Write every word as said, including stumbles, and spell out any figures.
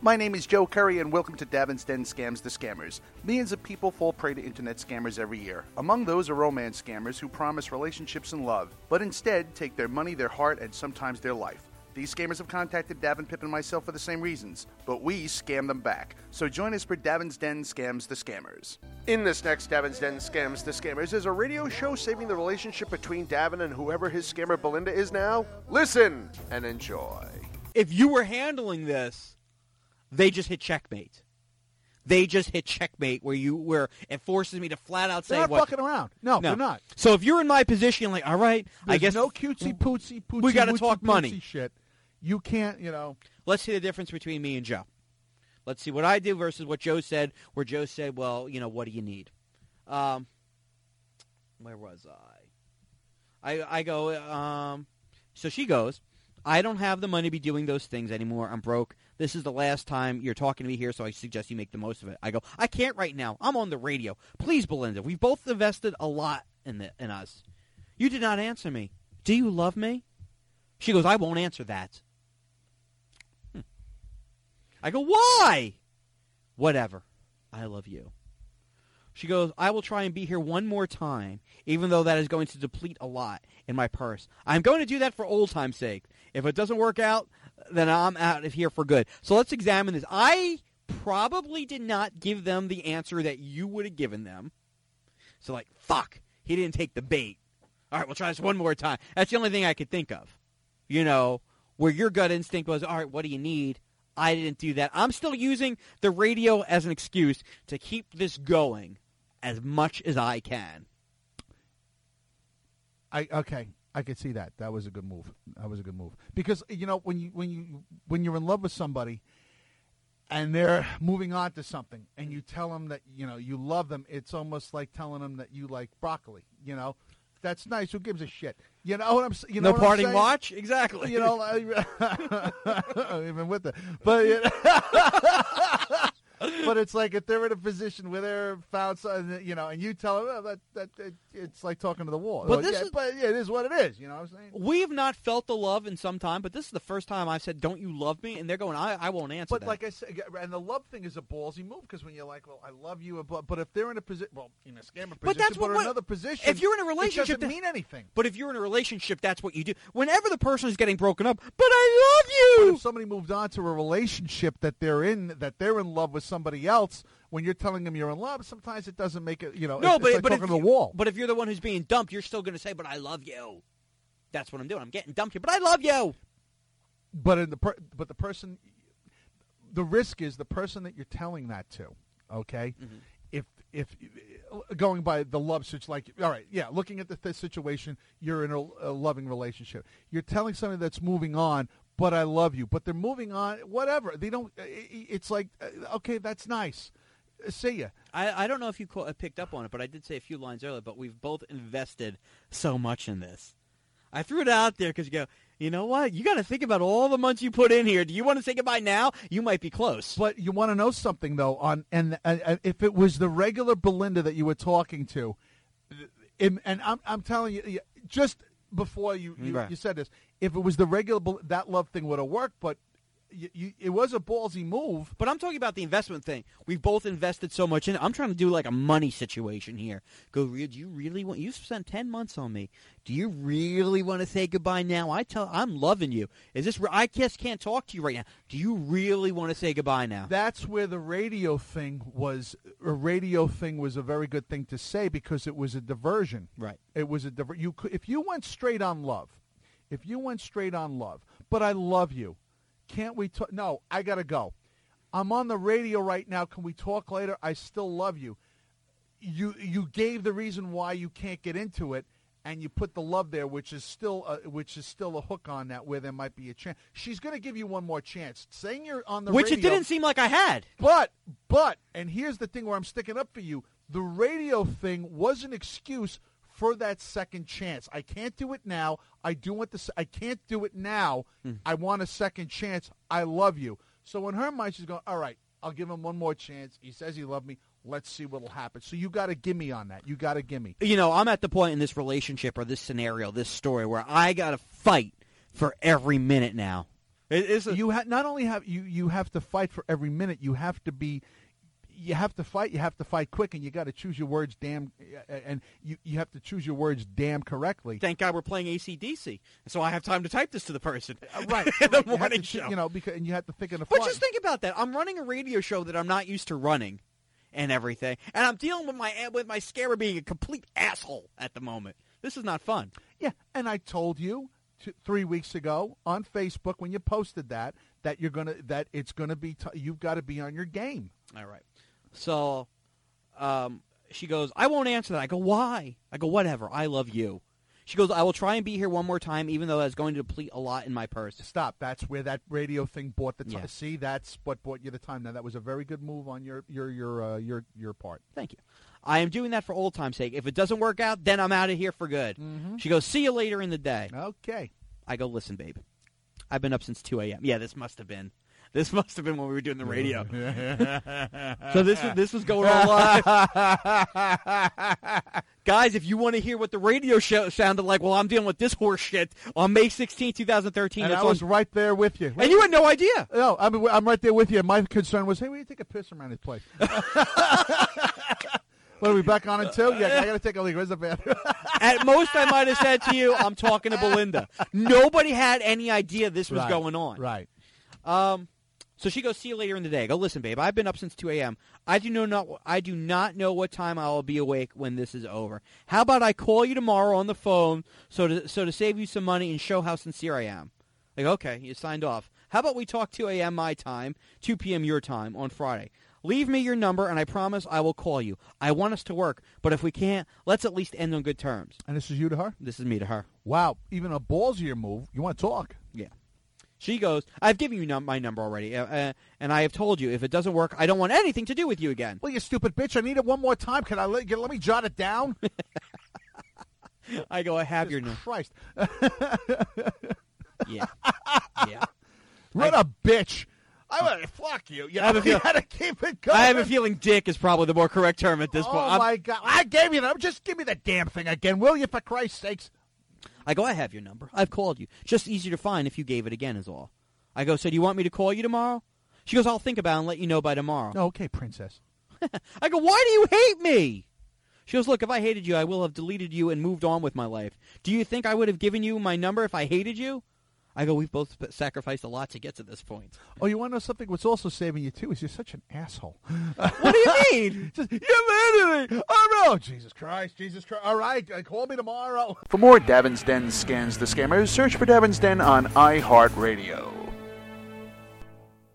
My name is Joe Curry, and welcome to Davin's Den Scams the Scammers. Millions of people fall prey to internet scammers every year. Among those are romance scammers who promise relationships and love, but instead take their money, their heart, and sometimes their life. These scammers have contacted Davin, Pip, and myself for the same reasons, but we scam them back. So join us for Davin's Den Scams the Scammers. In this next Davin's Den Scams the Scammers is a radio show saving the relationship between Davin and whoever his scammer Belinda is now. Listen and enjoy. If you were handling this, they just hit checkmate. They just hit checkmate where you where it forces me to flat out say they're not what. fucking around. No, no, they're not. So if you're in my position, like, all right, There's I guess no cutesy pootsy pootsy. We got to wootsy talk pootsy money. Shit. You can't, you know. Let's see the difference between me and Joe. Let's see what I do versus what Joe said. Where Joe said, "Well, you know, what do you need?" Um, where was I? I I go. Um, so she goes. I don't have the money to be doing those things anymore. I'm broke. This is the last time you're talking to me here, so I suggest you make the most of it. I go, I can't right now. I'm on the radio. Please, Belinda, we've both invested a lot in the, in us. You did not answer me. Do you love me? She goes, I won't answer that. Hmm. I go, why? Whatever. I love you. She goes, I will try and be here one more time, even though that is going to deplete a lot in my purse. I'm going to do that for old time's sake. If it doesn't work out, then I'm out of here for good. So let's examine this. I probably did not give them the answer that you would have given them. So, like, fuck, he didn't take the bait. All right, we'll try this one more time. That's the only thing I could think of. You know, where your gut instinct was, all right, what do you need? I didn't do that. I'm still using the radio as an excuse to keep this going as much as I can. I okay, I could see that. That was a good move. That was a good move because you know when you when you when you're in love with somebody and they're moving on to something, and you tell them that you know you love them, it's almost like telling them that you like broccoli. You know, that's nice. Who gives a shit? You know what I'm saying? You know no parting watch, exactly. You know, I, even with it, but. You know, but it's like if they're in a position where they're found something, you know, and you tell them oh, that that it, it's like talking to the wall. But like, this yeah, is, but yeah, it is what it is. You know what I'm saying? We have not felt the love in some time, but this is the first time I've said, "Don't you love me?" And they're going, "I, I won't answer." But that. like I said, and the love thing is a ballsy move because when you're like, "Well, I love you," but, but if they're in a position, well, in a scammer position, but that's what, or what, another position, if you're in a relationship, it doesn't mean anything. But if you're in a relationship, that's what you do. Whenever the person is getting broken up, but I love you. But if somebody moved on to a relationship that they're in, that they're in love with somebody else. When you're telling them you're in love, sometimes it doesn't make it, you know, no, it's, but, it's like but talking if to you, the wall. But if you're the one who's being dumped, you're still going to say, but I love you. That's what I'm doing. I'm getting dumped here, but I love you. But in the per, but the person, the risk is the person that you're telling that to, okay? Mm-hmm. If if going by the love situation, like, all right, yeah, looking at the, the situation, you're in a, a loving relationship. You're telling somebody that's moving on, but I love you. But they're moving on, whatever. They don't, it's like, okay, that's nice. See ya. I, I don't know if you call, picked up on it, but I did say a few lines earlier, but we've both invested so much in this. I threw it out there because you go, you know what? You got to think about all the months you put in here. Do you want to say goodbye now? You might be close. But you want to know something, though, on and uh, if it was the regular Belinda that you were talking to, and, and I'm, I'm telling you, just before you, you, right. you said this, if it was the regular, that love thing would have worked, but You, you, it was a ballsy move. But I'm talking about the investment thing. We've both invested so much in it. I'm trying to do like a money situation here. Go, do you really want, you've spent ten months on me. Do you really want to say goodbye now? I tell, I'm loving you. Is this, I just can't talk to you right now. Do you really want to say goodbye now? That's where the radio thing was, a radio thing was a very good thing to say because it was a diversion. Right. It was a diver, you could, if you went straight on love, if you went straight on love, but I love you. Can't we talk? No, I got to go. I'm on the radio right now. Can we talk later? I still love you. You you gave the reason why you can't get into it, and you put the love there, which is still a, which is still a hook on that where there might be a chance. She's going to give you one more chance. Saying you're on the which radio. Which it didn't seem like I had. But, but, and here's the thing where I'm sticking up for you. The radio thing was an excuse for that second chance. I can't do it now. I do want this. I can't do it now. Mm. I want a second chance. I love you. So in her mind, she's going, all right, I'll give him one more chance. He says he loved me. Let's see what will happen. So you got to give me on that. You got to give me. You know, I'm at the point in this relationship or this scenario, this story, where I got to fight for every minute now. It is a, you ha- not only have you you have to fight for every minute. You have to be. You have to fight. You have to fight quick, and you got to choose your words damn. And you, you have to choose your words damn correctly. Thank God we're playing A C D C, so I have time to type this to the person. Uh, right, in the right. You morning have to, show. You know, because and you have to think in the. But fly. just think about that. I'm running a radio show that I'm not used to running, and everything, and I'm dealing with my with my scarer being a complete asshole at the moment. This is not fun. Yeah, and I told you t- three weeks ago on Facebook when you posted that that you're gonna that it's gonna be t- you've got to be on your game. All right. So, um, she goes, I won't answer that. I go, why? I go, whatever. I love you. She goes, I will try and be here one more time, even though that's going to deplete a lot in my purse. Stop. That's where that radio thing bought the time. Yeah. See, that's what bought you the time. Now that was a very good move on your your your uh, your your part. Thank you. I am doing that for old time's sake. If it doesn't work out, then I'm out of here for good. Mm-hmm. She goes, see you later in the day. Okay. I go, listen, babe. I've been up since two a.m. Yeah, this must have been. This must have been when we were doing the radio. So this was, this was going on live. Guys, if you want to hear what the radio show sounded like, well, I'm dealing with this horse shit on May sixteenth, twenty thirteen. And It's I was on, right there with you. and you had no idea. No, I mean, I'm right there with you. My concern was, hey, will you take a piss around this place? What, are we back on it too? Yeah, I got to take a leak. Where's the bathroom? At most, I might have said to you, I'm talking to Belinda. Nobody had any idea this was Right, going on. Right. Um, so she goes, see you later in the day. I go, listen, babe, I've been up since two a.m. I do know not, I do not know what time I will be awake when this is over. How about I call you tomorrow on the phone so to so to save you some money and show how sincere I am? Like, okay, you signed off. How about we talk two a.m. my time, two p.m. your time on Friday? Leave me your number, and I promise I will call you. I want us to work, but if we can't, let's at least end on good terms. And this is you to her? This is me to her. Wow. Even a ballsier move. You want to talk? Yeah. She goes, I've given you num- my number already, uh, uh, and I have told you if it doesn't work, I don't want anything to do with you again. Well, you stupid bitch. I need it one more time. Can I let, can, let me jot it down? I go, I have your Jesus number. Christ. Yeah. Yeah. What I- a bitch. I want to fuck you. You, I have a you feel- got to keep it going. I have a feeling dick is probably the more correct term at this Oh, point. I'm- my God. I gave you that. Just give me the damn thing again, will you, for Christ's sakes? I go, I have your number. I've called you. Just easier to find if you gave it again is all. I go, so do you want me to call you tomorrow? She goes, I'll think about it and let you know by tomorrow. Okay, princess. I go, why do you hate me? She goes, look, if I hated you, I will have deleted you and moved on with my life. Do you think I would have given you my number if I hated you? I go, we've both sacrificed a lot to get to this point. Oh, you want to know something? What's also saving you, too, is you're such an asshole. What do you mean? Just, you're mad at me. Oh, no. Jesus Christ. Jesus Christ. All right. uh, Call me tomorrow. For more Davin's Den Scans the Scammers, search for Davin's Den on iHeartRadio.